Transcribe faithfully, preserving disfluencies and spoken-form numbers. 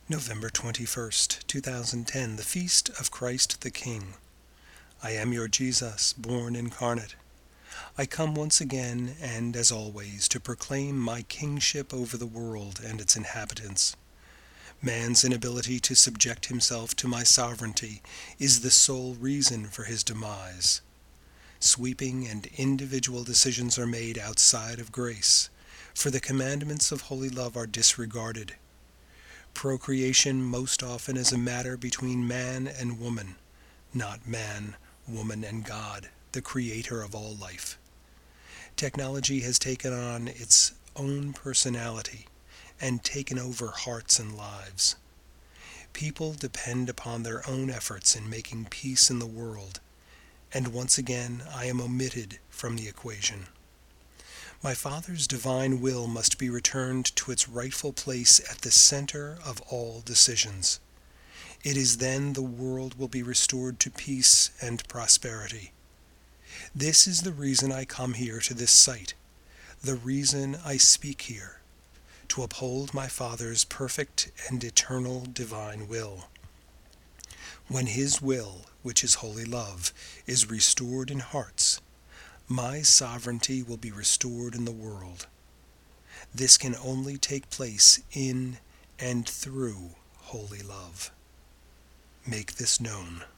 November twenty-first, two thousand ten, the Feast of Christ the King. I am your Jesus, born incarnate. I come once again, and as always, to proclaim my kingship over the world and its inhabitants. Man's inability to subject himself to my sovereignty is the sole reason for his demise. Sweeping and individual decisions are made outside of grace, for the commandments of holy love are disregarded. Procreation most often is a matter between man and woman, not man, woman, and God, the creator of all life. Technology has taken on its own personality and taken over hearts and lives. People depend upon their own efforts in making peace in the world, and once again I am omitted from the equation. My Father's divine will must be returned to its rightful place at the center of all decisions. It is then the world will be restored to peace and prosperity. This is the reason I come here to this site, the reason I speak here, to uphold my Father's perfect and eternal divine will. When His will, which is holy love, is restored in hearts, my sovereignty will be restored in the world. This can only take place in and through holy love. Make this known.